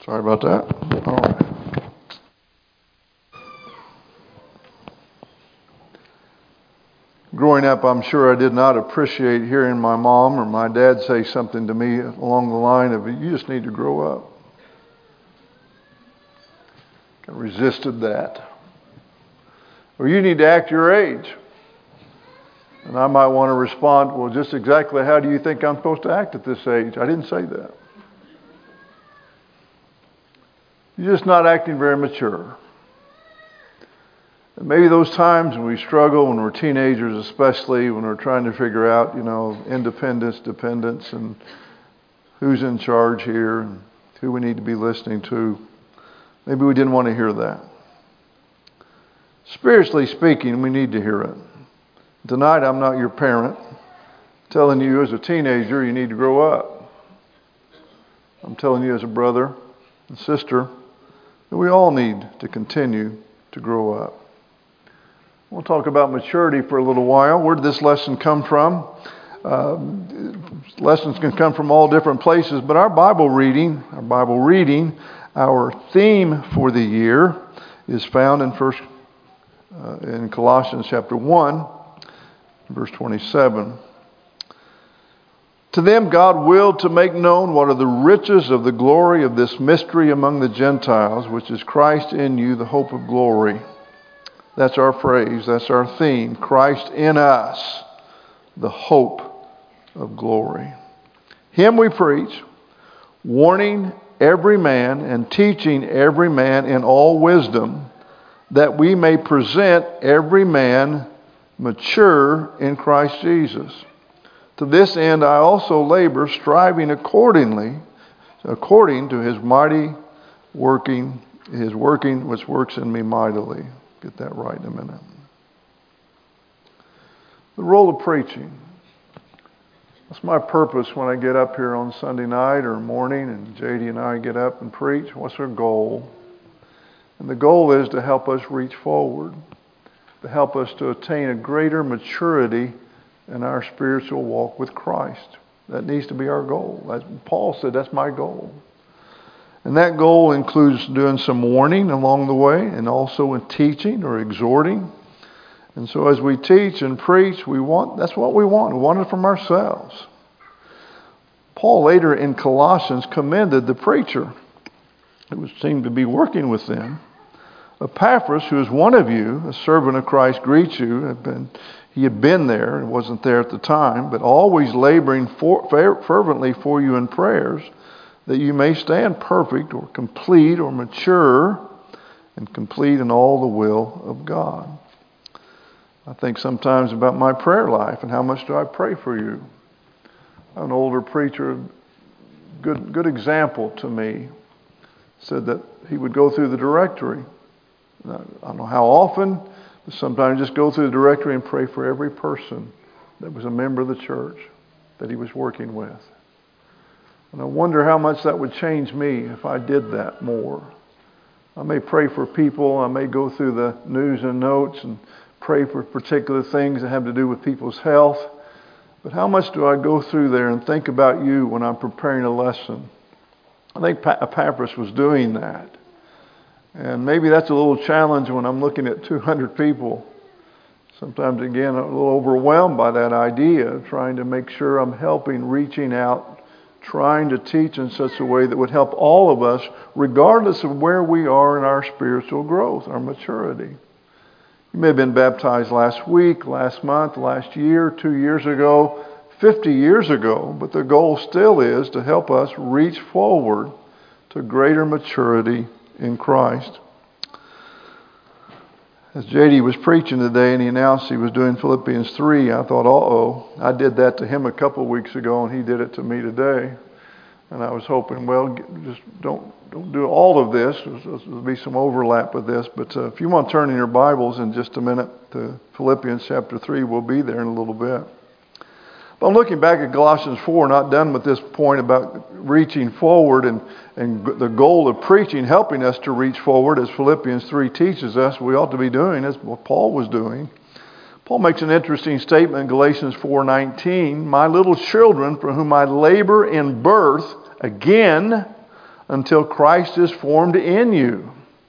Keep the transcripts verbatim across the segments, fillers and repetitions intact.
Sorry about that. All right. Growing up, I'm sure I did not appreciate hearing my mom or my dad say something to me along the line of, you just need to grow up. I resisted that. Or you need to act your age. And I might want to respond, well, just exactly how do you think I'm supposed to act at this age? I didn't say that. You're just not acting very mature. And maybe those times when we struggle, when we're teenagers especially, when we're trying to figure out, you know, independence, dependence, and who's in charge here, and who we need to be listening to, maybe we didn't want to hear that. Spiritually speaking, we need to hear it. Tonight, I'm not your parent telling you as a teenager you need to grow up. I'm telling you as a brother and sister that we all need to continue to grow up. We'll talk about maturity for a little while. Where did this lesson come from? Uh, lessons can come from all different places, but our Bible reading, our Bible reading, our theme for the year is found in first uh, in Colossians chapter one, verse twenty-seven. To them God willed to make known what are the riches of the glory of this mystery among the Gentiles, which is Christ in you, the hope of glory. That's our phrase, that's our theme. Christ in us, the hope of glory. Him we preach, warning every man and teaching every man in all wisdom, that we may present every man mature in Christ Jesus. To this end I also labor, striving accordingly, according to his mighty working, his working which works in me mightily. Get that right in a minute. The role of preaching. That's my purpose when I get up here on Sunday night or morning and J D and I get up and preach. What's our goal? And the goal is to help us reach forward, to help us to attain a greater maturity in our spiritual walk with Christ. That needs to be our goal. As Paul said, that's my goal. And that goal includes doing some warning along the way and also in teaching or exhorting. And so as we teach and preach, we want that's what we want. We want it from ourselves. Paul later in Colossians commended the preacher who seemed to be working with them. Epaphras, who is one of you, a servant of Christ, greets you. Had been, he had been there and wasn't there at the time, but always laboring for, fervently for you in prayers, that you may stand perfect or complete or mature and complete in all the will of God. I think sometimes about my prayer life and how much do I pray for you. An older preacher, good good example to me, said that he would go through the directory. I don't know how often, but sometimes just go through the directory and pray for every person that was a member of the church that he was working with. And I wonder how much that would change me if I did that more. I may pray for people. I may go through the news and notes and pray for particular things that have to do with people's health. But how much do I go through there and think about you when I'm preparing a lesson? I think Epaphras was doing that. And maybe that's a little challenge when I'm looking at two hundred people. Sometimes, again, I'm a little overwhelmed by that idea, trying to make sure I'm helping, reaching out, trying to teach in such a way that would help all of us, regardless of where we are in our spiritual growth, our maturity. You may have been baptized last week, last month, last year, two years ago, fifty years ago, but the goal still is to help us reach forward to greater maturity in Christ. As J D was preaching today and he announced he was doing Philippians three, I thought, uh-oh, I did that to him a couple of weeks ago and he did it to me today. And I was hoping, well, just don't don't do all of this. There'll be some overlap with this. But uh, if you want to turn in your Bibles in just a minute to Philippians chapter three, we'll be there in a little bit. But I'm looking back at Colossians four, not done with this point about reaching forward and, and the goal of preaching, helping us to reach forward, as Philippians three teaches us we ought to be doing, as what Paul was doing. Paul makes an interesting statement in Galatians four nineteen. My little children, for whom I labor in birth, again, until Christ is formed in you.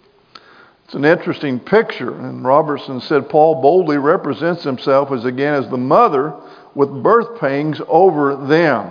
It's an interesting picture. And Robertson said Paul boldly represents himself as again as the mother with birth pangs over them.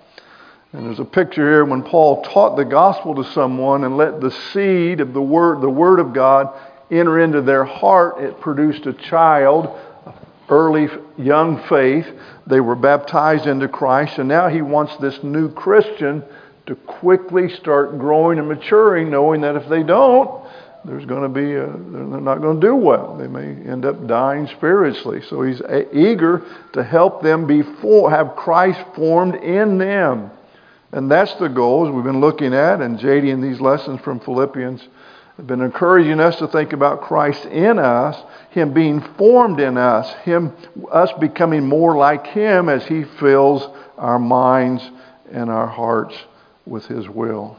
And there's a picture here when Paul taught the gospel to someone and let the seed of the word, the word of God, enter into their heart. It produced a child, early young faith. They were baptized into Christ, and now he wants this new Christian to quickly start growing and maturing, knowing that if they don't, there's going to be a, they're not going to do well. They may end up dying spiritually. So he's eager to help them be for, have Christ formed in them. And that's the goals we've been looking at. And J D in these lessons from Philippians have been encouraging us to think about Christ in us, Him being formed in us, Him, us becoming more like Him as He fills our minds and our hearts with His will.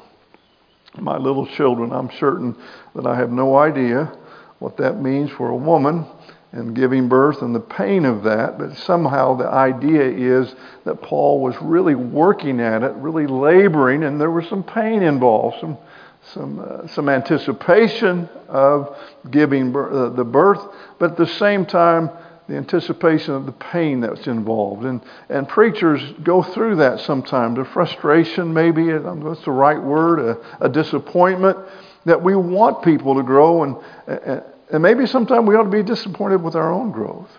My little children, I'm certain that I have no idea what that means for a woman and giving birth and the pain of that, but somehow the idea is that Paul was really working at it, really laboring, and there was some pain involved, some some uh, some anticipation of giving birth, uh, the birth, but at the same time the anticipation of the pain that's involved. And and preachers go through that sometimes, a frustration maybe, that's the right word, a, a disappointment, that we want people to grow, and, and and maybe sometimes we ought to be disappointed with our own growth.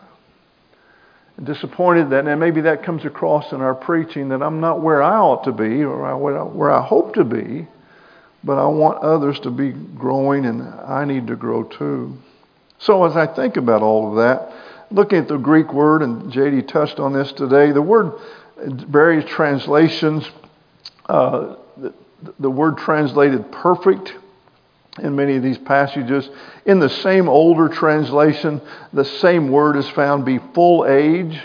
And disappointed that, and maybe that comes across in our preaching, that I'm not where I ought to be, or where I hope to be, but I want others to be growing, and I need to grow too. So as I think about all of that, looking at the Greek word, and J D touched on this today, the word, various translations, uh, the, the word translated perfect in many of these passages. In the same older translation, the same word is found be full age,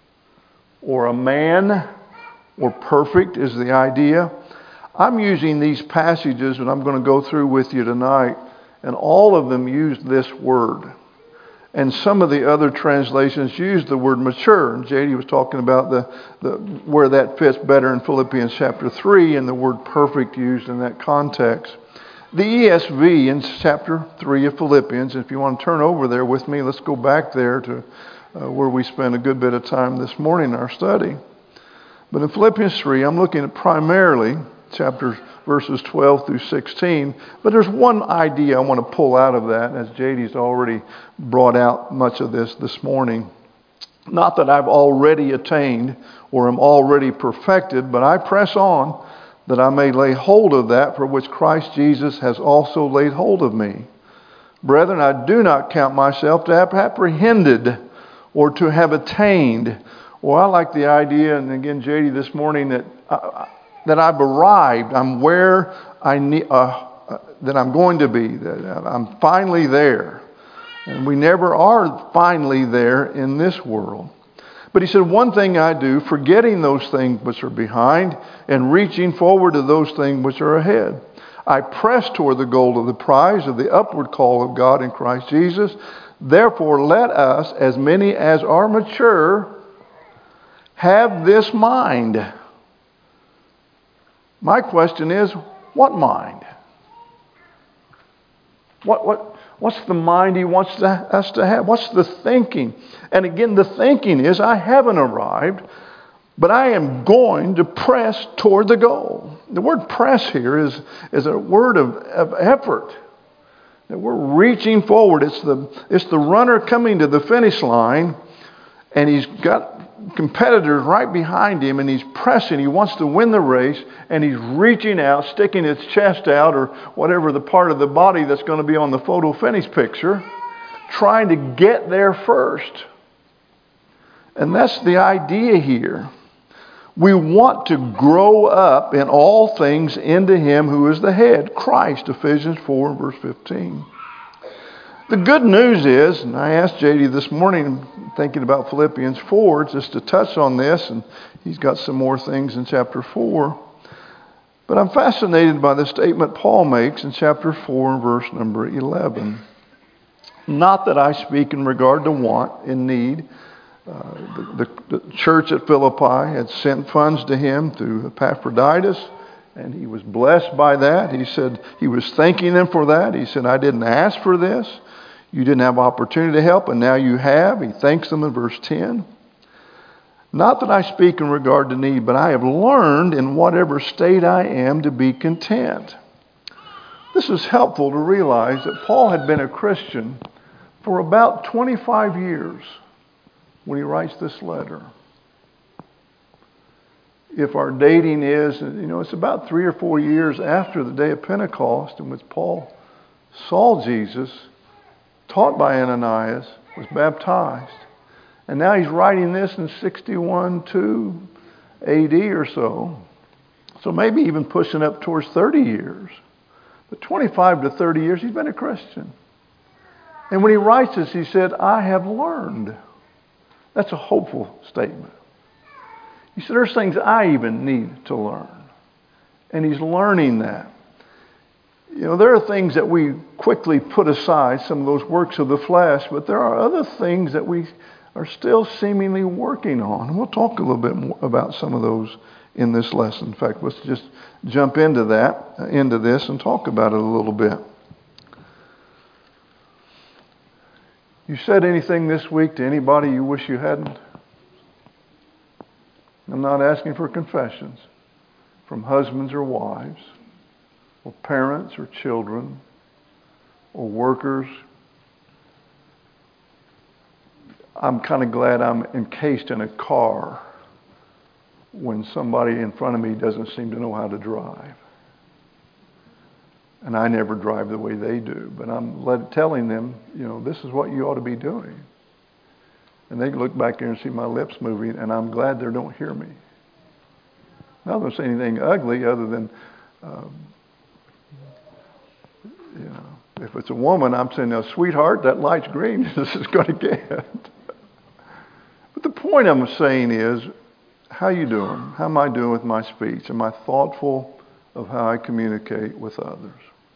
or a man, or perfect is the idea. I'm using these passages that I'm going to go through with you tonight, and all of them use this word. And some of the other translations use the word mature. And J D was talking about the, the where that fits better in Philippians chapter three, and the word perfect used in that context. The E S V in chapter three of Philippians, if you want to turn over there with me, let's go back there to uh, where we spent a good bit of time this morning in our study. But in Philippians three, I'm looking at primarily chapters verses twelve through sixteen. But there's one idea I want to pull out of that, as J D's already brought out much of this this morning. Not that I've already attained or am already perfected, but I press on that I may lay hold of that for which Christ Jesus has also laid hold of me. Brethren, I do not count myself to have apprehended or to have attained. Well, I like the idea, and again, J D this morning, that I, that I've arrived. I'm where I need, uh, uh, that I'm going to be. That I'm finally there. And we never are finally there in this world. But he said, one thing I do, forgetting those things which are behind and reaching forward to those things which are ahead. I press toward the goal of the prize of the upward call of God in Christ Jesus. Therefore, let us, as many as are mature, have this mind. My question is, what mind? What what what's the mind he wants to, us to have? What's the thinking? And again, the thinking is, I haven't arrived, but I am going to press toward the goal. The word press here is, is a word of, of effort. That we're reaching forward. It's the it's the runner coming to the finish line, and he's got competitors right behind him, and he's pressing. He wants to win the race, and he's reaching out, sticking his chest out, or whatever the part of the body that's going to be on the photo finish picture, trying to get there first. And that's the idea here. We want to grow up in all things into Him who is the head, Christ, Ephesians four and verse fifteen. The good news is, and I asked J D this morning, thinking about Philippians four, just to touch on this, and he's got some more things in chapter four. But I'm fascinated by the statement Paul makes in chapter four and verse number eleven. Not that I speak in regard to want, in need. Uh, the, the, the church at Philippi had sent funds to him through Epaphroditus. And he was blessed by that. He said he was thanking them for that. He said, I didn't ask for this. You didn't have opportunity to help, and now you have. He thanks them in verse ten. Not that I speak in regard to need, but I have learned in whatever state I am to be content. This is helpful to realize that Paul had been a Christian for about twenty-five years when he writes this letter. If our dating is, you know, it's about three or four years after the day of Pentecost, in which Paul saw Jesus, taught by Ananias, was baptized. And now he's writing this in sixty-one two A D or so. So maybe even pushing up towards thirty years. But twenty-five to thirty years, he's been a Christian. And when he writes this, he said, I have learned. That's a hopeful statement. He said, there's things I even need to learn. And he's learning that. You know, there are things that we quickly put aside, some of those works of the flesh, but there are other things that we are still seemingly working on. And we'll talk a little bit more about some of those in this lesson. In fact, let's just jump into that, into this, and talk about it a little bit. You said anything this week to anybody you wish you hadn't? I'm not asking for confessions from husbands or wives, or parents or children, or workers. I'm kind of glad I'm encased in a car when somebody in front of me doesn't seem to know how to drive. And I never drive the way they do. But I'm let, telling them, you know, this is what you ought to be doing. And they look back there and see my lips moving, and I'm glad they don't hear me. Not going to say anything ugly other than, um, you know, if it's a woman, I'm saying, now, sweetheart, that light's green. This is going to get. But the point I'm saying is, how you doing? How am I doing with my speech? Am I thoughtful of how I communicate with others?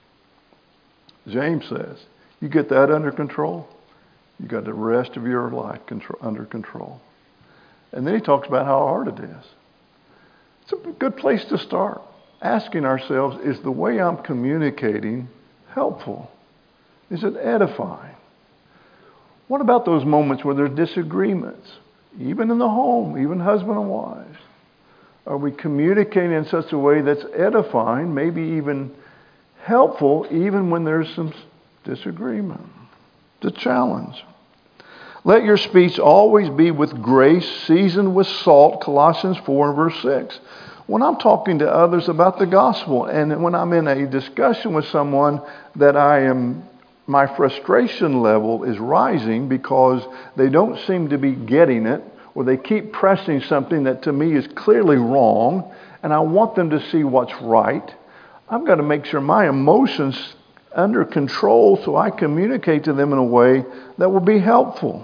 James says, you get that under control, you got the rest of your life control, under control. And then he talks about how hard it is. It's a good place to start. Asking ourselves, is the way I'm communicating helpful? Is it edifying? What about those moments where there's disagreements? Even in the home, even husband and wives. Are we communicating in such a way that's edifying, maybe even helpful, even when there's some disagreement? The challenge. Let your speech always be with grace, seasoned with salt, Colossians four and verse six. When I'm talking to others about the gospel, and when I'm in a discussion with someone that I am, my frustration level is rising because they don't seem to be getting it, or they keep pressing something that to me is clearly wrong, and I want them to see what's right, I've got to make sure my emotions under control so I communicate to them in a way that will be helpful.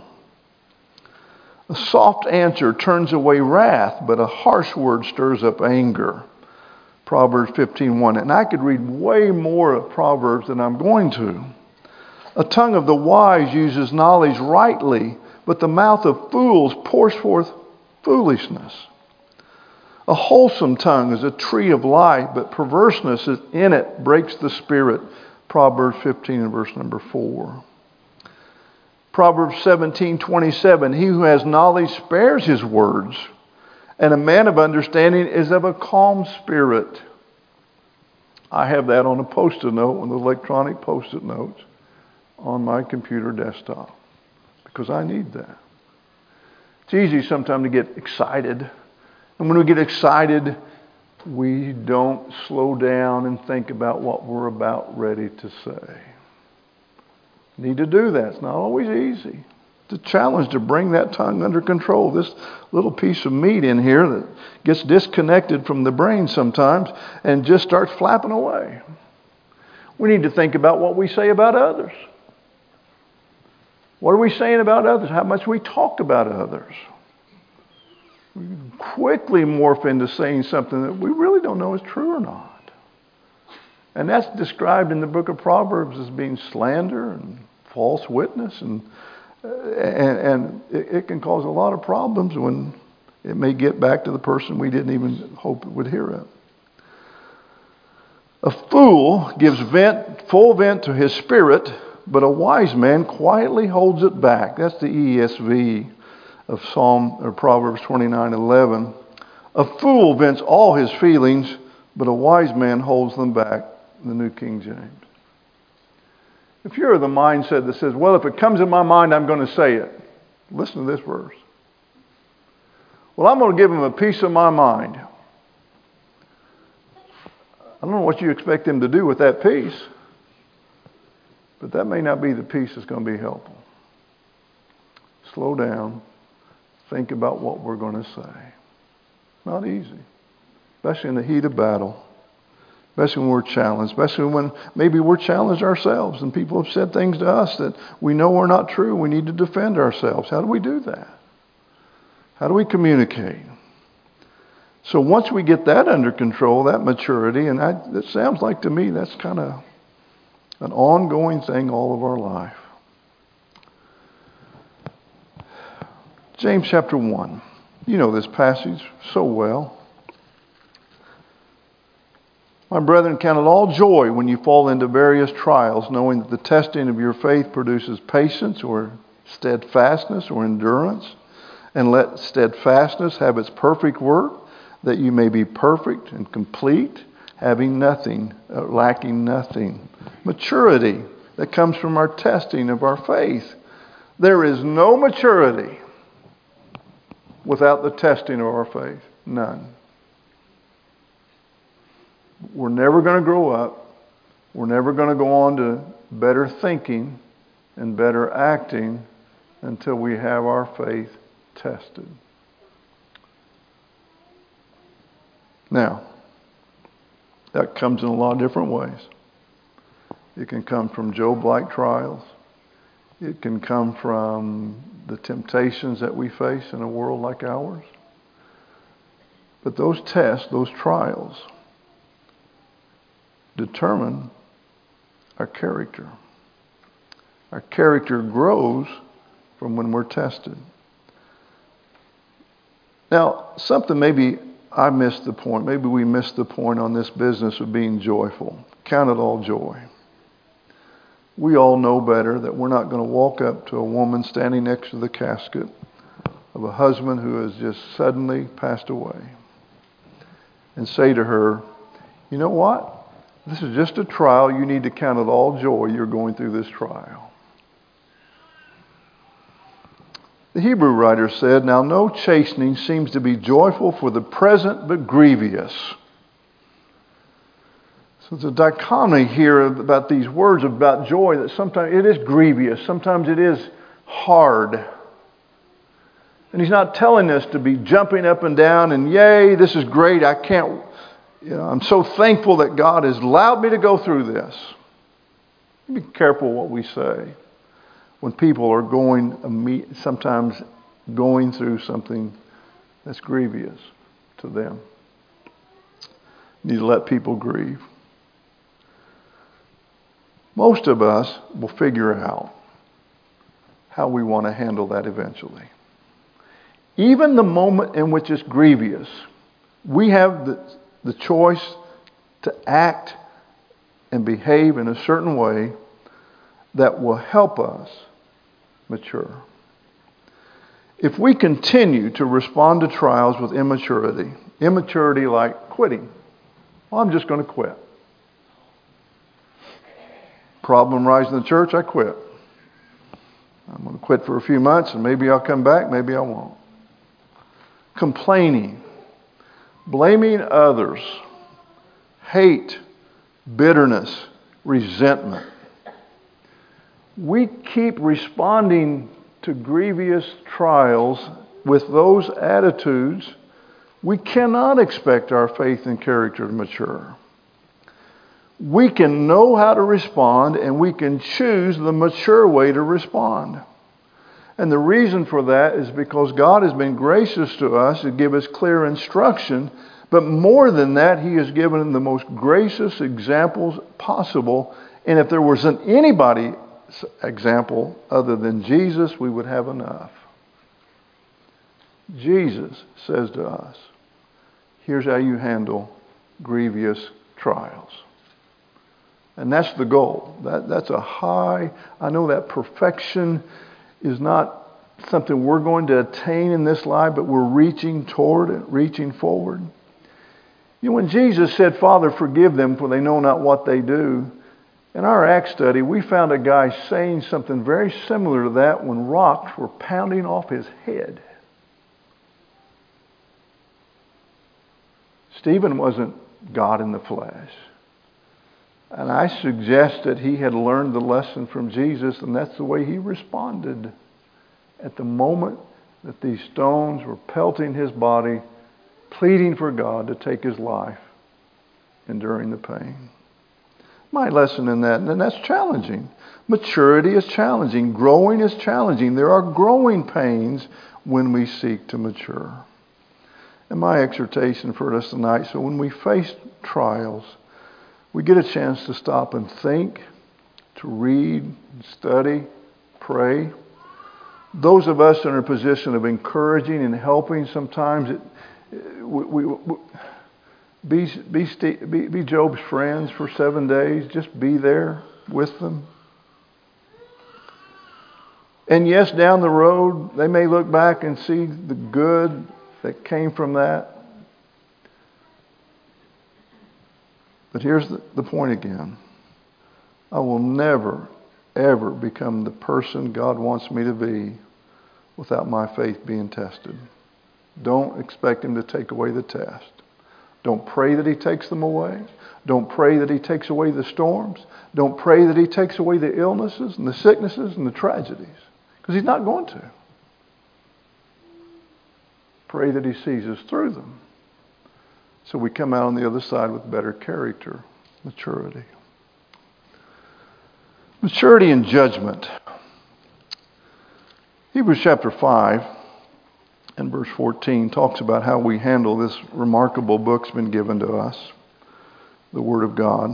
A soft answer turns away wrath, but a harsh word stirs up anger. Proverbs fifteen one. And I could read way more of Proverbs than I'm going to. A tongue of the wise uses knowledge rightly, but the mouth of fools pours forth foolishness. A wholesome tongue is a tree of life, but perverseness in it breaks the spirit. Proverbs fifteen and verse number four. Proverbs seventeen twenty-seven. He who has knowledge spares his words, and a man of understanding is of a calm spirit. I have that on a post-it note, one of the electronic post-it notes on my computer desktop, because I need that. It's easy sometimes to get excited. And when we get excited, we don't slow down and think about what we're about ready to say. Need to do that. It's not always easy. It's a challenge to bring that tongue under control. This little piece of meat in here that gets disconnected from the brain sometimes and just starts flapping away. We need to think about what we say about others. What are we saying about others? How much we talk about others. We quickly morph into saying something that we really don't know is true or not. And that's described in the book of Proverbs as being slander and false witness. And, and, and it, it can cause a lot of problems when it may get back to the person we didn't even hope would hear it. A fool gives vent, full vent to his spirit, but a wise man quietly holds it back. That's the E S V of Psalm or Proverbs twenty-nine eleven. A fool vents all his feelings, but a wise man holds them back. The New King James. If you're of the mindset that says, well, if it comes in my mind, I'm going to say it. Listen to this verse. Well, I'm going to give him a piece of my mind. I don't know what you expect him to do with that piece, but that may not be the piece that's going to be helpful. Slow down. Think about what we're going to say. Not easy, especially in the heat of battle, especially when we're challenged, especially when maybe we're challenged ourselves and people have said things to us that we know are not true. We need to defend ourselves. How do we do that? How do we communicate? So once we get that under control, that maturity, and I, it sounds like to me that's kind of an ongoing thing all of our life. James chapter one. You know this passage so well. My brethren, count it all joy when you fall into various trials, knowing that the testing of your faith produces patience or steadfastness or endurance. And let steadfastness have its perfect work, that you may be perfect and complete, having nothing, uh, lacking nothing. Maturity that comes from our testing of our faith. There is no maturity without the testing of our faith. None. We're never going to grow up. We're never going to go on to better thinking and better acting until we have our faith tested. Now, that comes in a lot of different ways. It can come from Job-like trials. It can come from the temptations that we face in a world like ours. But those tests, those trials, determine our character. Our character grows from when we're tested. Now, something maybe I missed the point. Maybe we missed the point on this business of being joyful. Count it all joy. We all know better that we're not going to walk up to a woman standing next to the casket of a husband who has just suddenly passed away and say to her, you know what? This is just a trial. You need to count it all joy you're going through this trial. The Hebrew writer said, now no chastening seems to be joyful for the present, but grievous. So there's a dichotomy here about these words about joy that sometimes it is grievous. Sometimes it is hard. And he's not telling us to be jumping up and down and yay, this is great. I can't, you know, I'm so thankful that God has allowed me to go through this. Be careful what we say when people are going, sometimes going through something that's grievous to them. You need to let people grieve. Most of us will figure out how we want to handle that eventually. Even the moment in which it's grievous, we have the, the choice to act and behave in a certain way that will help us mature. If we continue to respond to trials with immaturity, immaturity like quitting, well, I'm just going to quit. Problem rising in the church, I quit. I'm going to quit for a few months and maybe I'll come back, maybe I won't. Complaining, blaming others, hate, bitterness, resentment. We keep responding to grievous trials with those attitudes. We cannot expect our faith and character to mature. We can know how to respond and we can choose the mature way to respond. And the reason for that is because God has been gracious to us to give us clear instruction. But more than that, He has given the most gracious examples possible. And if there wasn't anybody example other than Jesus, we would have enough. Jesus says to us, here's how you handle grievous trials. And that's the goal. That, that's a high, I know that perfection is not something we're going to attain in this life, but we're reaching toward it, reaching forward. You know, when Jesus said, Father, forgive them, for they know not what they do, in our Acts study, we found a guy saying something very similar to that when rocks were pounding off his head. Stephen wasn't God in the flesh. And I suggest that he had learned the lesson from Jesus, and that's the way he responded at the moment that these stones were pelting his body, pleading for God to take his life, enduring the pain. My lesson in that, and that's challenging. Maturity is challenging. Growing is challenging. There are growing pains when we seek to mature. And my exhortation for us tonight, so when we face trials, we get a chance to stop and think, to read, study, pray. Those of us in a position of encouraging and helping, sometimes it, we, we, we be, be, be, be Job's friends for seven days. Just be there with them. And yes, down the road, they may look back and see the good that came from that. But here's the, the point again. I will never, ever become the person God wants me to be without my faith being tested. Don't expect Him to take away the test. Don't pray that He takes them away. Don't pray that He takes away the storms. Don't pray that He takes away the illnesses and the sicknesses and the tragedies. Because He's not going to. Pray that He sees us through them. So we come out on the other side with better character, maturity. Maturity and judgment. Hebrews chapter five and verse fourteen talks about how we handle this remarkable book's been given to us, the Word of God.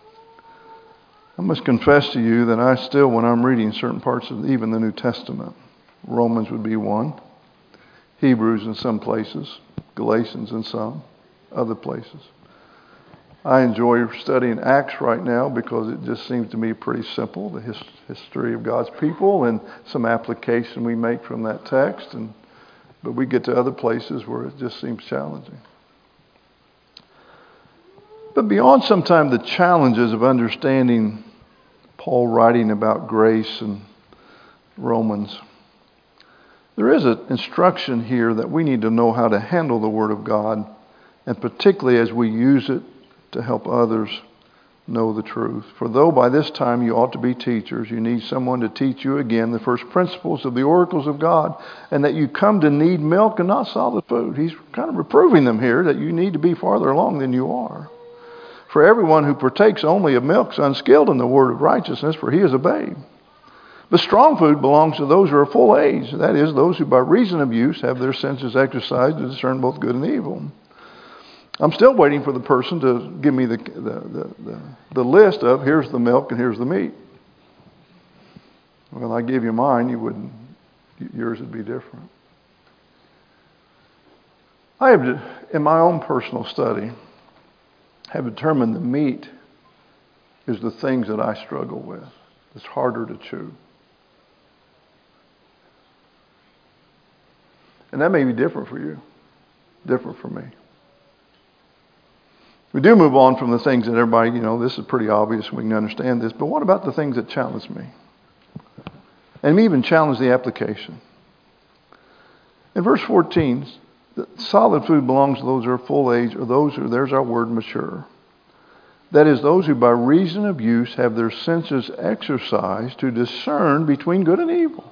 I must confess to you that I still, when I'm reading certain parts of even the New Testament, Romans would be one, Hebrews in some places, Galatians in some other places. I enjoy studying Acts right now because it just seems to me pretty simple, the his, history of God's people and some application we make from that text. And but we get to other places where it just seems challenging. But beyond sometimes the challenges of understanding Paul writing about grace in Romans, there is an instruction here that we need to know how to handle the Word of God, and particularly as we use it to help others know the truth. For though by this time you ought to be teachers, you need someone to teach you again the first principles of the oracles of God, and that you come to need milk and not solid food. He's kind of reproving them here that you need to be farther along than you are. For everyone who partakes only of milk is unskilled in the word of righteousness, for he is a babe. But strong food belongs to those who are full age, that is, those who by reason of use have their senses exercised to discern both good and evil. I'm still waiting for the person to give me the, the, the, the, the list of here's the milk and here's the meat. Well, I gave you mine, you wouldn't, yours would be different. I have, in my own personal study, have determined the meat is the things that I struggle with. It's harder to chew. And that may be different for you, different for me. We do move on from the things that everybody, you know, this is pretty obvious, we can understand this, but what about the things that challenge me? And even challenge the application. In verse fourteen, solid food belongs to those who are full age, or those who, there's our word, mature. That is, those who by reason of use have their senses exercised to discern between good and evil.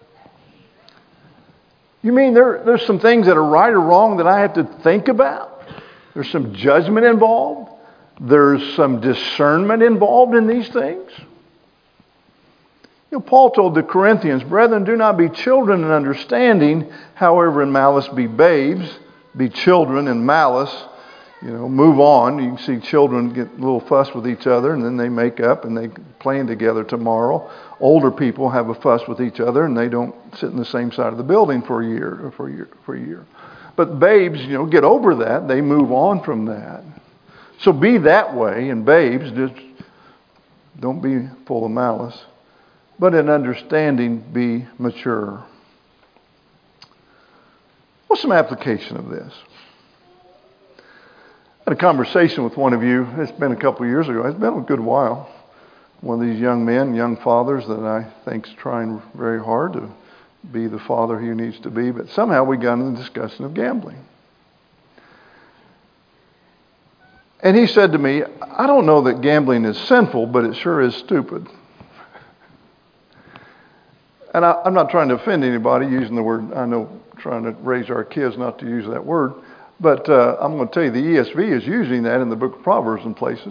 You mean there, there's some things that are right or wrong that I have to think about? There's some judgment involved. There's some discernment involved in these things. You know, Paul told the Corinthians, brethren, do not be children in understanding, however in malice be babes, be children in malice. You know, move on. You can see children get a little fuss with each other and then they make up and they plan together tomorrow. Older people have a fuss with each other and they don't sit in the same side of the building for a year or for a year for a year. But babes, you know, get over that. They move on from that. So be that way. And babes, just Don't be full of malice, but in understanding be mature. What's some application of this? I had a conversation with one of you, it's been a couple of years ago, it's been a good while. One of these young men, young fathers that I think's trying very hard to be the father he needs to be, but somehow we got into the discussion of gambling. And he said to me, I don't know that gambling is sinful, but it sure is stupid. And I, I'm not trying to offend anybody using the word, I know, trying to raise our kids not to use that word. But uh, I'm going to tell you, the E S V is using that in the book of Proverbs in places.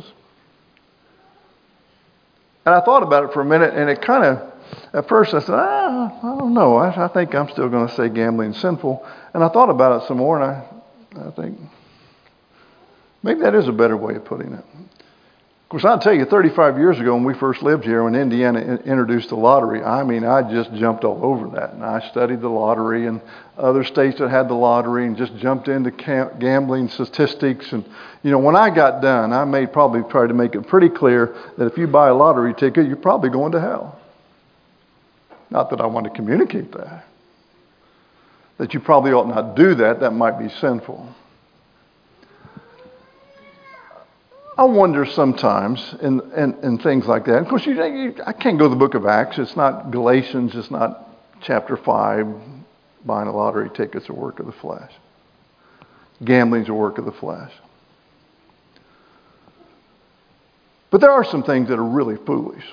And I thought about it for a minute, and it kind of, at first I said, ah, I don't know. I, I think I'm still going to say gambling is sinful. And I thought about it some more, and I, I think maybe that is a better way of putting it. Of course, I'll tell you, thirty-five years ago when we first lived here, when Indiana in- introduced the lottery, I mean, I just jumped all over that. And I studied the lottery and other states that had the lottery and just jumped into camp- gambling statistics. And, you know, when I got done, I made probably tried to make it pretty clear that if you buy a lottery ticket, you're probably going to hell. Not that I want to communicate that. That you probably ought not do that. That might be sinful. I wonder sometimes in, in, in things like that. Of course, you, you, I can't go to the book of Acts. It's not Galatians. It's not chapter five. Buying a lottery ticket's a work of the flesh. Gambling's a work of the flesh. But there are some things that are really foolish.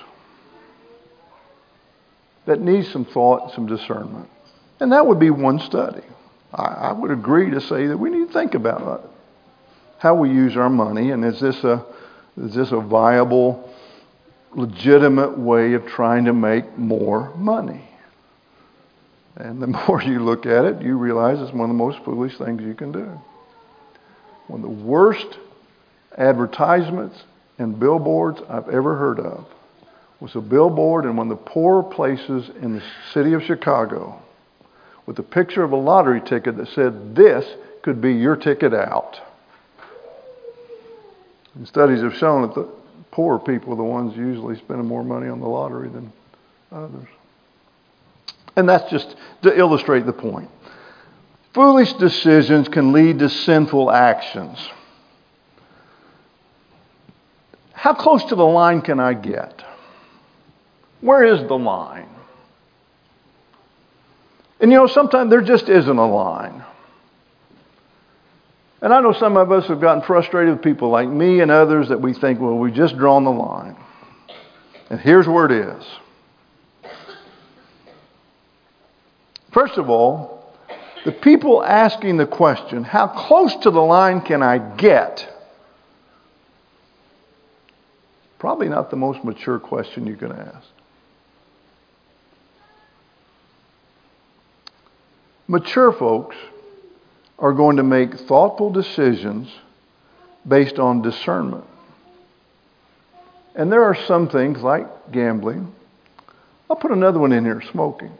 That need some thought, some discernment. And that would be one study. I, I would agree to say that we need to think about it. How we use our money, and is this a is this a viable, legitimate way of trying to make more money? And the more you look at it, you realize it's one of the most foolish things you can do. One of the worst advertisements and billboards I've ever heard of was a billboard in one of the poorer places in the city of Chicago with a picture of a lottery ticket that said, "This could be your ticket out." And studies have shown that the poor people are the ones usually spending more money on the lottery than others. And that's just to illustrate the point. Foolish decisions can lead to sinful actions. How close to the line can I get? Where is the line? And you know, sometimes there just isn't a line. And I know some of us have gotten frustrated with people like me and others that we think, well, we've just drawn the line. And here's where it is. First of all, the people asking the question, how close to the line can I get? Probably not the most mature question you can ask. Mature folks are going to make thoughtful decisions based on discernment. And there are some things like gambling. I'll put another one in here, smoking.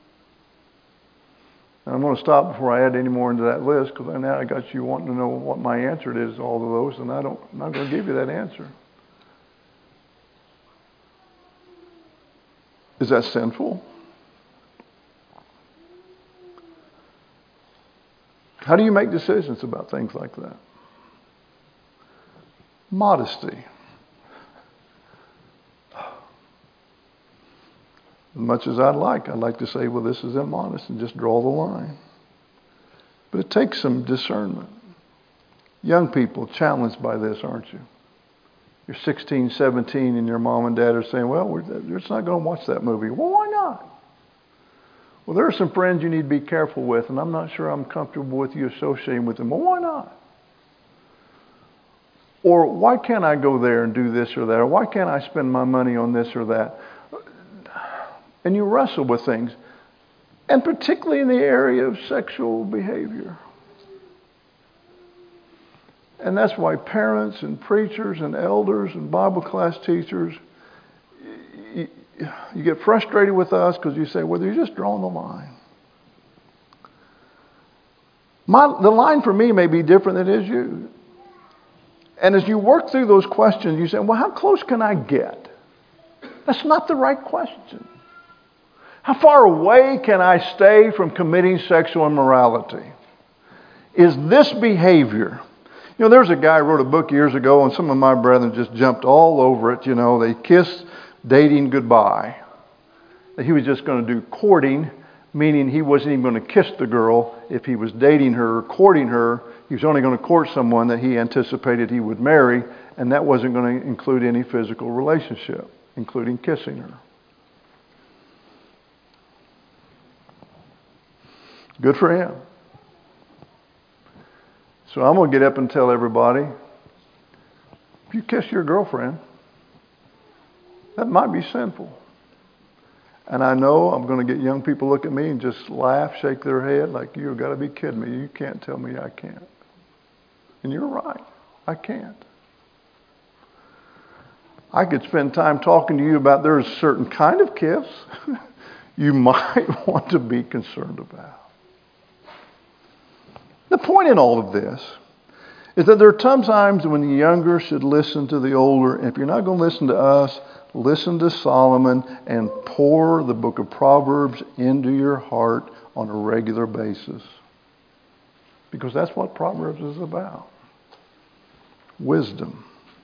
And I'm going to stop before I add any more into that list, because now I got you wanting to know what my answer is to all of those, and I don't, I'm not going to give you that answer. Is that sinful? How do you make decisions about things like that? Modesty. As much as I'd like, I'd like to say, well, this is immodest and just draw the line. But it takes some discernment. Young people challenged by this, aren't you? You're sixteen, seventeen, and your mom and dad are saying, well, we're, we're just not going to watch that movie. Well, why not? Well, there are some friends you need to be careful with, and I'm not sure I'm comfortable with you associating with them. Well, why not? Or why can't I go there and do this or that? Or why can't I spend my money on this or that? And you wrestle with things. And particularly in the area of sexual behavior. And that's why parents and preachers and elders and Bible class teachers, you, you get frustrated with us because you say, well, you're just drawing the line. My, the line for me may be different than it is you. And as you work through those questions, you say, well, how close can I get? That's not the right question. How far away can I stay from committing sexual immorality? Is this behavior... You know, there's a guy who wrote a book years ago, and some of my brethren just jumped all over it. You know, they kissed dating goodbye. He was just going to do courting, meaning he wasn't even going to kiss the girl if he was dating her or courting her. He was only going to court someone that he anticipated he would marry, and that wasn't going to include any physical relationship, including kissing her. Good for him. So I'm going to get up and tell everybody, if you kiss your girlfriend, that might be sinful. And I know I'm going to get young people look at me and just laugh, shake their head like, you've got to be kidding me. You can't tell me I can't. And you're right. I can't. I could spend time talking to you about there's a certain kind of kiss you might want to be concerned about. The point in all of this is that there are times when the younger should listen to the older. And if you're not going to listen to us, listen to Solomon and pour the book of Proverbs into your heart on a regular basis. Because that's what Proverbs is about. Wisdom.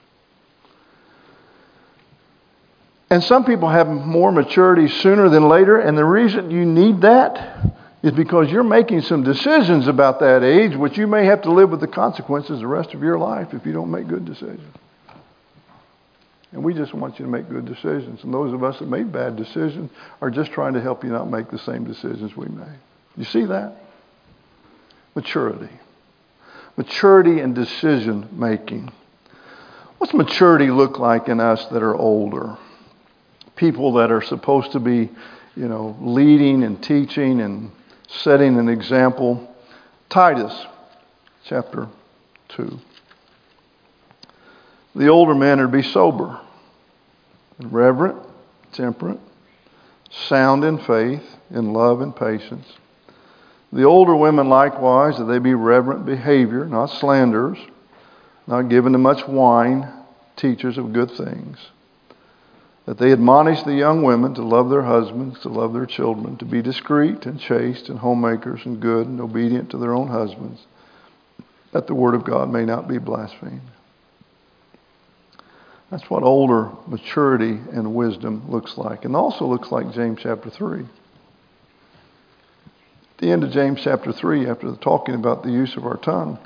And some people have more maturity sooner than later. And the reason you need that is because you're making some decisions about that age, which you may have to live with the consequences the rest of your life if you don't make good decisions. And we just want you to make good decisions. And those of us that made bad decisions are just trying to help you not make the same decisions we made. You see that? Maturity. Maturity and decision making. What's maturity look like in us that are older? People that are supposed to be, you know, leading and teaching and setting an example. Titus chapter two. The older men are to be sober, and reverent, temperate, sound in faith, in love and patience. The older women likewise, that they be reverent behavior, not slanderers, not given to much wine, teachers of good things. That they admonish the young women to love their husbands, to love their children, to be discreet and chaste and homemakers and good and obedient to their own husbands, that the word of God may not be blasphemed. That's what older maturity and wisdom looks like. And also looks like James chapter three. At the end of James chapter three, after talking about the use of our tongue,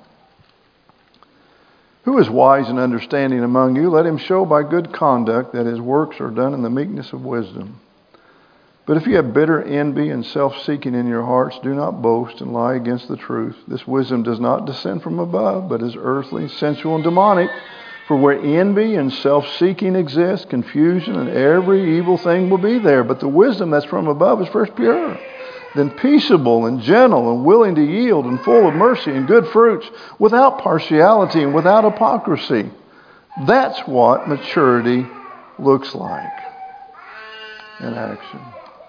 who is wise and understanding among you? Let him show by good conduct that his works are done in the meekness of wisdom. But if you have bitter envy and self-seeking in your hearts, do not boast and lie against the truth. This wisdom does not descend from above, but is earthly, sensual, and demonic. For where envy and self-seeking exist, confusion and every evil thing will be there. But the wisdom that's from above is first pure, then peaceable and gentle and willing to yield and full of mercy and good fruits, without partiality and without hypocrisy. That's what maturity looks like in action.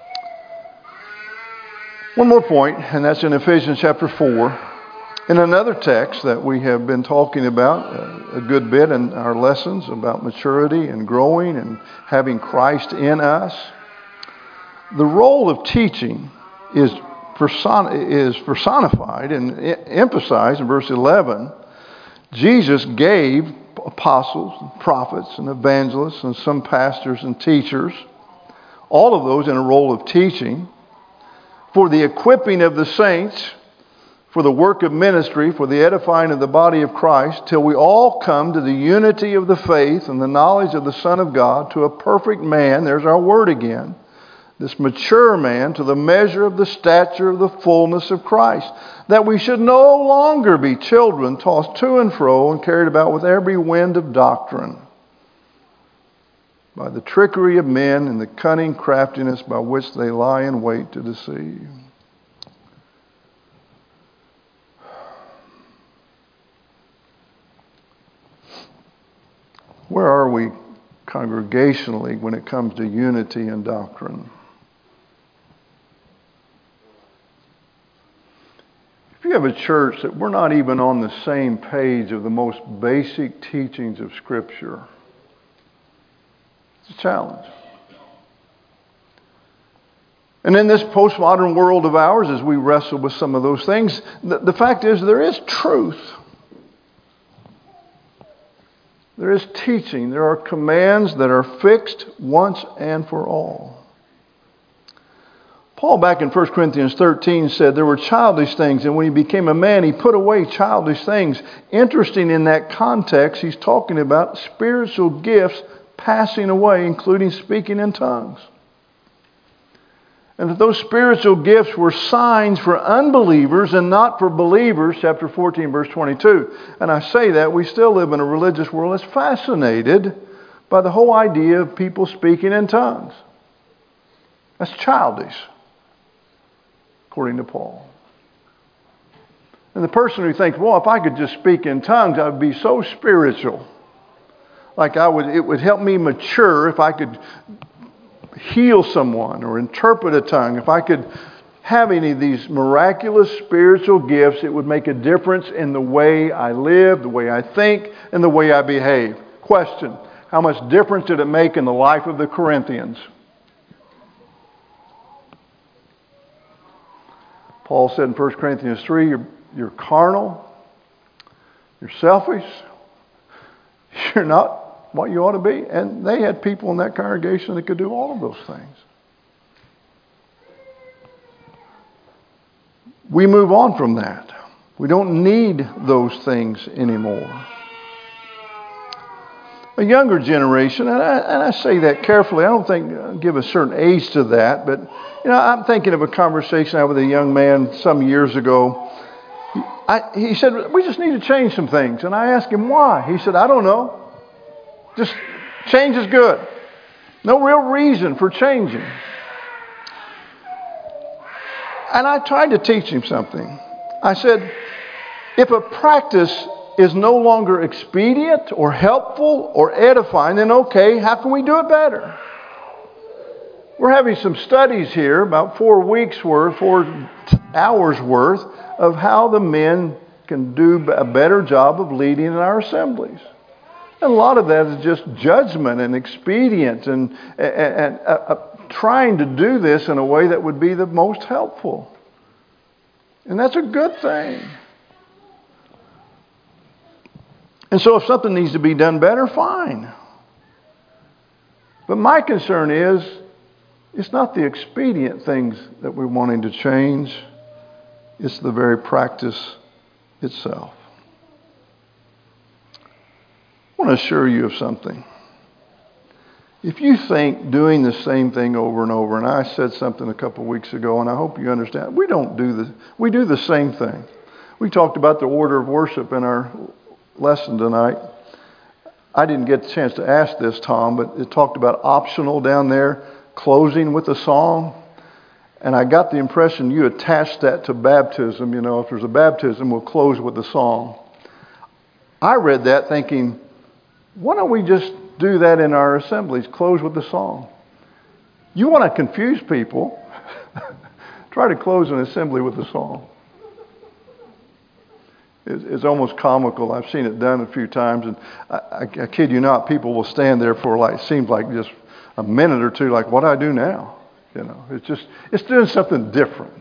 One more point, and that's in Ephesians chapter four. In another text that we have been talking about a good bit in our lessons about maturity and growing and having Christ in us. The role of teaching is person- is personified and emphasized in verse eleven. Jesus gave apostles, and prophets, and evangelists, and some pastors and teachers, all of those in a role of teaching, for the equipping of the saints, for the work of ministry, for the edifying of the body of Christ, till we all come to the unity of the faith and the knowledge of the Son of God, to a perfect man, there's our word again, this mature man, to the measure of the stature of the fullness of Christ, that we should no longer be children tossed to and fro and carried about with every wind of doctrine, by the trickery of men and the cunning craftiness by which they lie in wait to deceive. Where are we congregationally when it comes to unity and doctrine? If you have a church that we're not even on the same page of the most basic teachings of Scripture, it's a challenge. And in this postmodern world of ours, as we wrestle with some of those things, the, the fact is there is truth. There is teaching. There are commands that are fixed once and for all. Paul, back in First Corinthians thirteen, said there were childish things, and when he became a man, he put away childish things. Interesting, in that context, he's talking about spiritual gifts passing away, including speaking in tongues. And that those spiritual gifts were signs for unbelievers and not for believers, chapter fourteen, verse twenty-two. And I say that, we still live in a religious world that's fascinated by the whole idea of people speaking in tongues. That's childish, according to Paul. And the person who thinks, well, if I could just speak in tongues, I would be so spiritual. Like I would, it would help me mature if I could heal someone or interpret a tongue. If I could have any of these miraculous spiritual gifts, it would make a difference in the way I live, the way I think, and the way I behave. Question: how much difference did it make in the life of the Corinthians? Paul said in First Corinthians three, you're, you're carnal, you're selfish, you're not what you ought to be. And they had people in that congregation that could do all of those things. We move on from that. We don't need those things anymore. A younger generation, and I, and I say that carefully, I don't think I'll give a certain age to that, but you know, I'm thinking of a conversation I had with a young man some years ago. He, I, he said, we just need to change some things. And I asked him why. He said, I don't know. Just change is good. No real reason for changing. And I tried to teach him something. I said, if a practice is no longer expedient or helpful or edifying, then okay, how can we do it better? We're having some studies here, about four weeks worth, four hours worth, of how the men can do a better job of leading in our assemblies. And a lot of that is just judgment and expedient and, and, and uh, uh, trying to do this in a way that would be the most helpful. And that's a good thing. And so if something needs to be done better, fine. But my concern is, it's not the expedient things that we're wanting to change. It's the very practice itself. I want to assure you of something. If you think doing the same thing over and over, and I said something a couple of weeks ago, and I hope you understand, we don't do the, we do the same thing. We talked about the order of worship in our lesson tonight. I didn't get the chance to ask this, Tom, but it talked about optional down there, closing with a song. And I got the impression you attached that to baptism. You know, if there's a baptism, we'll close with a song. I read that thinking, why don't we just do that in our assemblies, close with a song? You want to confuse people, try to close an assembly with a song. It's almost comical. I've seen it done a few times, and I, I, I kid you not, people will stand there for like, seems like just a minute or two, like, what do I do now? You know, it's just, it's doing something different.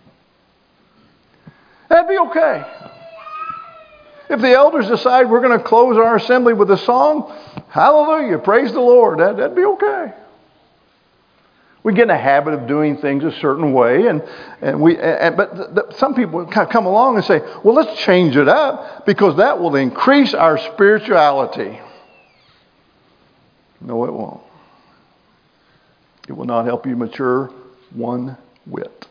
That'd be okay. If the elders decide we're going to close our assembly with a song, hallelujah, praise the Lord, that, that'd be okay. We get in a habit of doing things a certain way, and, and we. And, but the, the, some people come along and say, well, let's change it up because that will increase our spirituality. No, it won't. It will not help you mature one whit.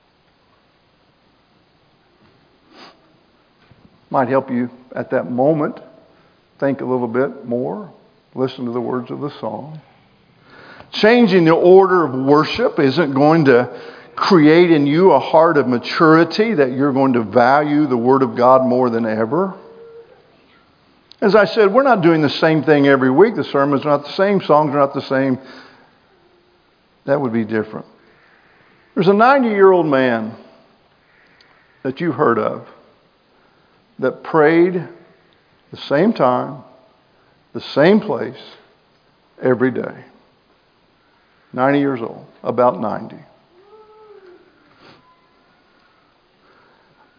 Might help you at that moment think a little bit more, listen to the words of the song. Changing the order of worship isn't going to create in you a heart of maturity that you're going to value the Word of God more than ever. As I said, we're not doing the same thing every week. The sermons are not the same, songs are not the same. That would be different. There's a ninety-year-old man that you've heard of that prayed the same time, the same place, every day. ninety years old, about ninety.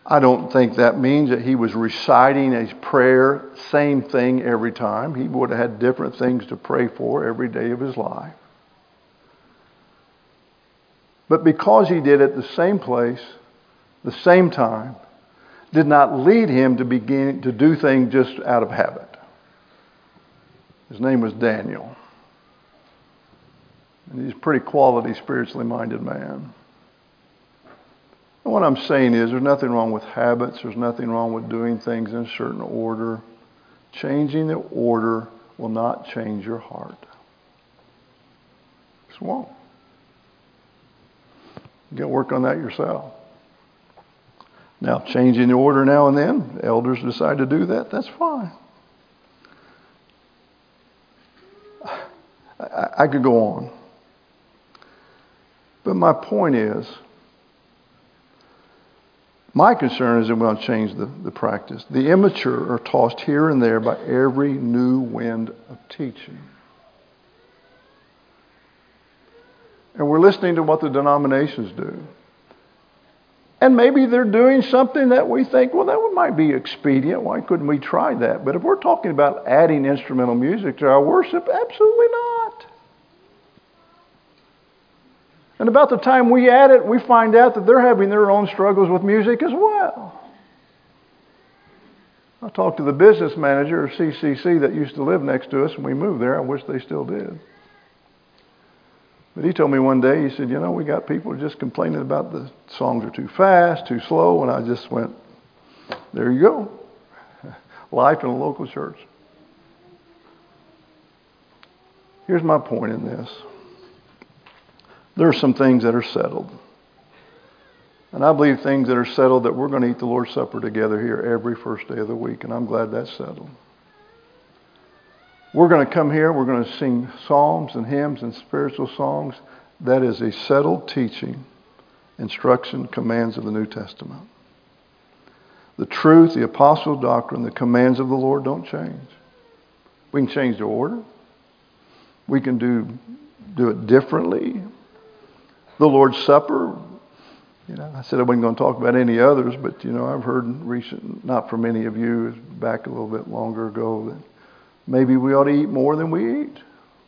I don't think that means that he was reciting a prayer, same thing every time. He would have had different things to pray for every day of his life. But because he did it the same place, the same time, did not lead him to begin to do things just out of habit. His name was Daniel. And he's a pretty quality, spiritually minded man. And what I'm saying is there's nothing wrong with habits. There's nothing wrong with doing things in a certain order. Changing the order will not change your heart. It won't. You got to work on that yourself. Now, changing the order now and then, elders decide to do that, that's fine. I, I could go on. But my point is, my concern is that we want to change the, the practice. The immature are tossed here and there by every new wind of teaching. And we're listening to what the denominations do. And maybe they're doing something that we think, well, that might be expedient. Why couldn't we try that? But if we're talking about adding instrumental music to our worship, absolutely not. And about the time we add it, we find out that they're having their own struggles with music as well. I talked to the business manager of C C C that used to live next to us when we moved there. I wish they still did. But he told me one day, he said, you know, we got people just complaining about the songs are too fast, too slow. And I just went, there you go. Life in a local church. Here's my point in this. There are some things that are settled. And I believe things that are settled that we're going to eat the Lord's Supper together here every first day of the week. And I'm glad that's settled. We're going to come here, we're going to sing psalms and hymns and spiritual songs. That is a settled teaching, instruction, commands of the New Testament. The truth, the apostle doctrine, the commands of the Lord don't change. We can change the order. We can do, do it differently. The Lord's Supper, you know, I said I wasn't going to talk about any others, but, you know, I've heard recent, not from any of you, back a little bit longer ago, that maybe we ought to eat more than we eat.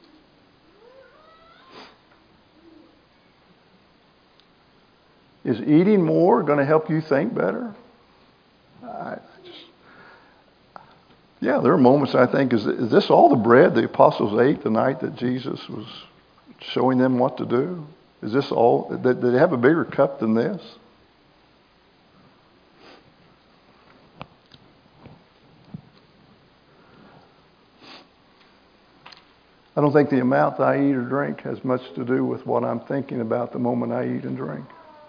Is eating more going to help you think better? I just, yeah, there are moments I think, is, is this all the bread the apostles ate the night that Jesus was showing them what to do? Is this all? Did they have a bigger cup than this? I don't think the amount that I eat or drink has much to do with what I'm thinking about the moment I eat and drink.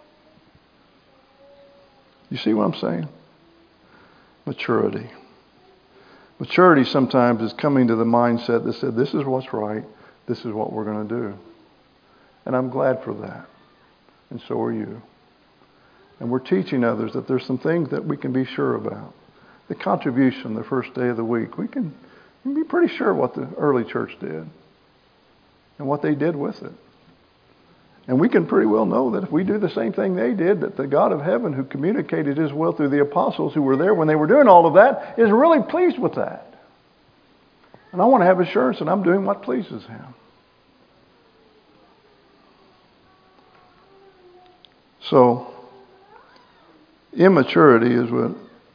You see what I'm saying? Maturity. Maturity sometimes is coming to the mindset that said, this is what's right, this is what we're going to do. And I'm glad for that. And so are you. And we're teaching others that there's some things that we can be sure about. The contribution the first day of the week, we can, we can be pretty sure what the early church did and what they did with it. And we can pretty well know that if we do the same thing they did, that the God of heaven who communicated his will through the apostles who were there when they were doing all of that is really pleased with that. And I want to have assurance that I'm doing what pleases him. So, immaturity is what,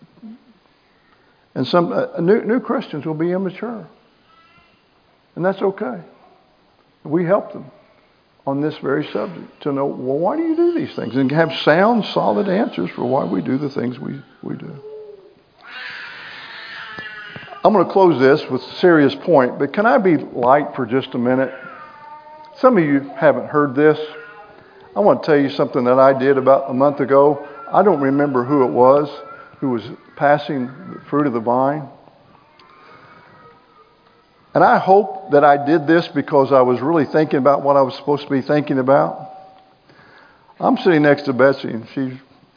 and some uh, new, new Christians will be immature. And that's okay. We help them on this very subject to know, well, why do you do these things? And have sound, solid answers for why we do the things we, we do. I'm going to close this with a serious point, but can I be light for just a minute? Some of you haven't heard this. I want to tell you something that I did about a month ago. I don't remember who it was who was passing the fruit of the vine. And I hope that I did this because I was really thinking about what I was supposed to be thinking about. I'm sitting next to Betsy, and she,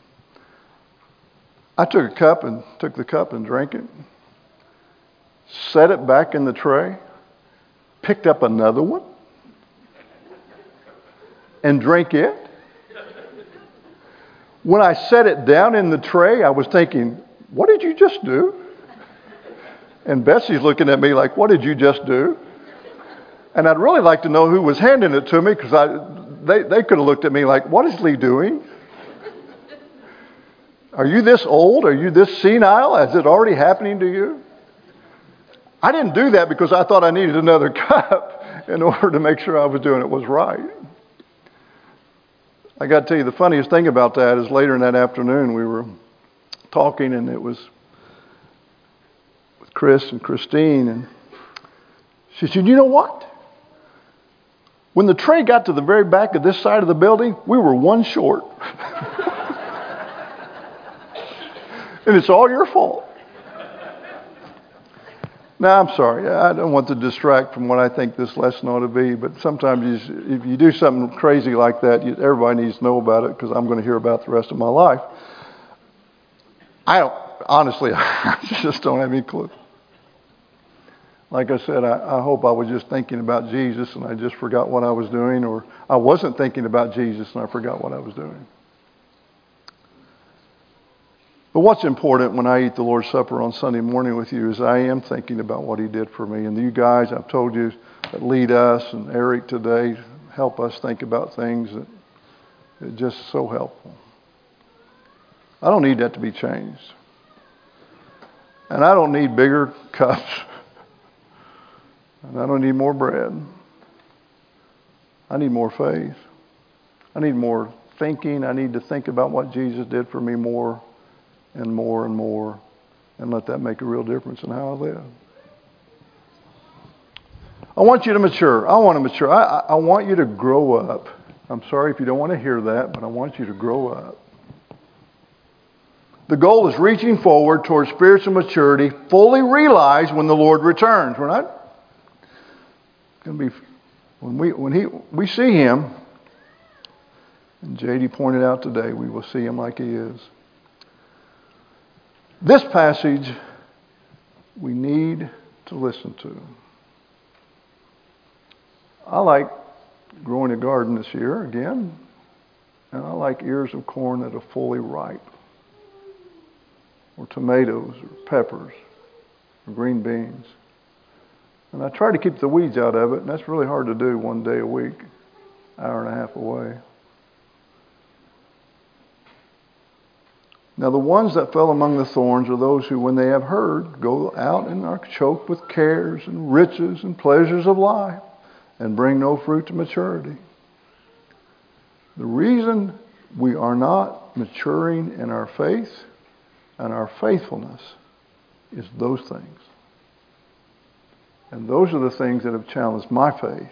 I took a cup and took the cup and drank it, set it back in the tray, picked up another one, and drank it. When I set it down in the tray, I was thinking, what did you just do? And Betsy's looking at me like, what did you just do? And I'd really like to know who was handing it to me, because I they, they could have looked at me like, what is Lee doing? Are you this old? Are you this senile? Is it already happening to you? I didn't do that because I thought I needed another cup in order to make sure I was doing it was right. I got to tell you, the funniest thing about that is later in that afternoon we were talking, and it was with Chris and Christine, and she said, you know what? When the tray got to the very back of this side of the building, we were one short. And it's all your fault. Now, I'm sorry. I don't want to distract from what I think this lesson ought to be, but sometimes you, if you do something crazy like that, you, everybody needs to know about it, because I'm going to hear about it the rest of my life. I don't, honestly, I just don't have any clue. Like I said, I, I hope I was just thinking about Jesus and I just forgot what I was doing, or I wasn't thinking about Jesus and I forgot what I was doing. But what's important when I eat the Lord's Supper on Sunday morning with you is I am thinking about what He did for me. And you guys, I've told you, that lead us, and Eric today, help us think about things that are just so helpful. I don't need that to be changed. And I don't need bigger cups. And I don't need more bread. I need more faith. I need more thinking. I need to think about what Jesus did for me more and more and more, and let that make a real difference in how I live. I want you to mature. I want to mature. I, I want you to grow up. I'm sorry if you don't want to hear that, but I want you to grow up. The goal is reaching forward towards spiritual maturity, fully realized when the Lord returns. We're not going to be, when we when he we see Him, and J D pointed out today, we will see Him like He is. This passage we need to listen to. I like growing a garden this year again, and I like ears of corn that are fully ripe, or tomatoes, or peppers, or green beans. And I try to keep the weeds out of it, and that's really hard to do one day a week, hour and a half away. Now the ones that fell among the thorns are those who, when they have heard, go out and are choked with cares and riches and pleasures of life, and bring no fruit to maturity. The reason we are not maturing in our faith and our faithfulness is those things. And those are the things that have challenged my faith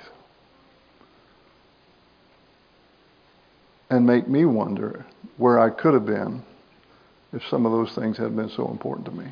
and make me wonder where I could have been if some of those things had been so important to me.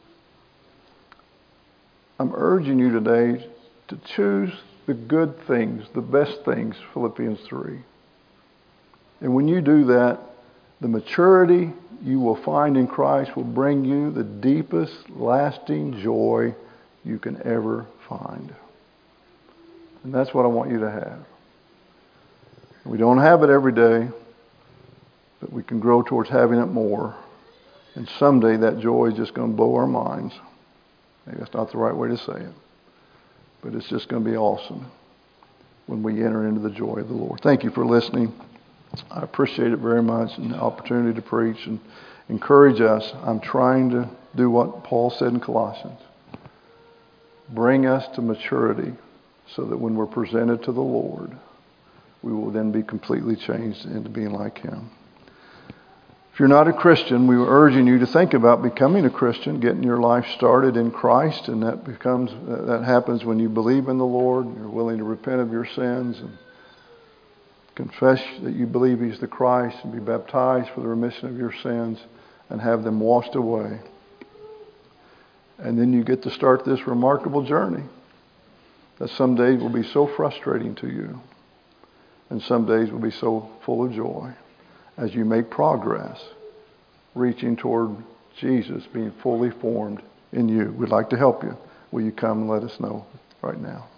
I'm urging you today to choose the good things, the best things, Philippians three. And when you do that, the maturity you will find in Christ will bring you the deepest, lasting joy you can ever find. And that's what I want you to have. We don't have it every day, but we can grow towards having it more. And someday that joy is just going to blow our minds. Maybe that's not the right way to say it, but it's just going to be awesome when we enter into the joy of the Lord. Thank you for listening. I appreciate it very much, and the opportunity to preach and encourage us. I'm trying to do what Paul said in Colossians. Bring us to maturity so that when we're presented to the Lord, we will then be completely changed into being like Him. If you're not a Christian, we were urging you to think about becoming a Christian, getting your life started in Christ, and that becomes that happens when you believe in the Lord, you're willing to repent of your sins and confess that you believe He's the Christ, and be baptized for the remission of your sins and have them washed away. And then you get to start this remarkable journey that some days will be so frustrating to you, and some days will be so full of joy as you make progress reaching toward Jesus being fully formed in you. We'd like to help you. Will you come and let us know right now?